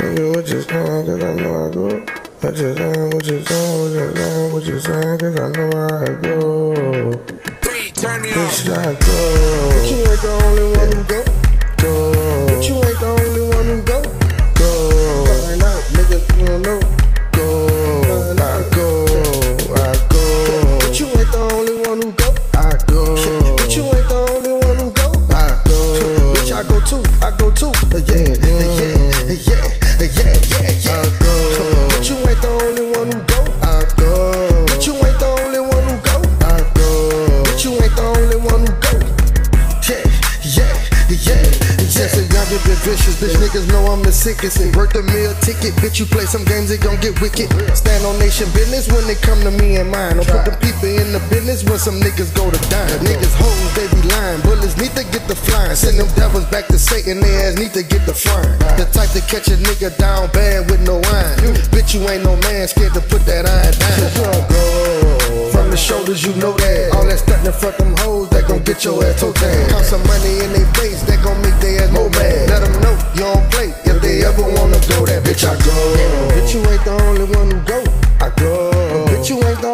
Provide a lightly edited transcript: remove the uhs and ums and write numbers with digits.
Nigga, what you saying, cause I know I go. What you saying, what you saying, what you saying, what you saying, cause I know I go. Turn me Bitch, on. I go. But you ain't the only one who go. Go. But you ain't the only one who go. Go. Find out, niggas, you don't know. Go. I go. I go. But you ain't the only one who go. I go. But you ain't the only one who go. I go. Bitch, I go too. I go too. Yeah, yeah. I go. But you ain't the only one who go. I go. But you ain't the only one who go. I go. But you ain't the only one who go. Yeah. So y'all get bit vicious, bitch niggas know I'm the sickest. Worth the meal ticket, bitch you play some games, it gon' get wicked. Stand on nation business when they come to me and mine. Don't put the people in the business when some niggas go to dime. Niggas hoes, they be lying, bullets need to get the flying. Send them devils back to Satan, they ass need to get the frying. The type to catch a nigga down bad with no wine. Bitch you ain't no man, scared to put that iron down. From the shoulders you know that. All that stuntin' front them hoes, that gon' get your ass toe tag. Count some money in they face, that gon' make their ass more mad. Let them know you don't play, if they ever wanna go that bitch I go. Bitch you ain't the only one who go. I go. Bitch you ain't the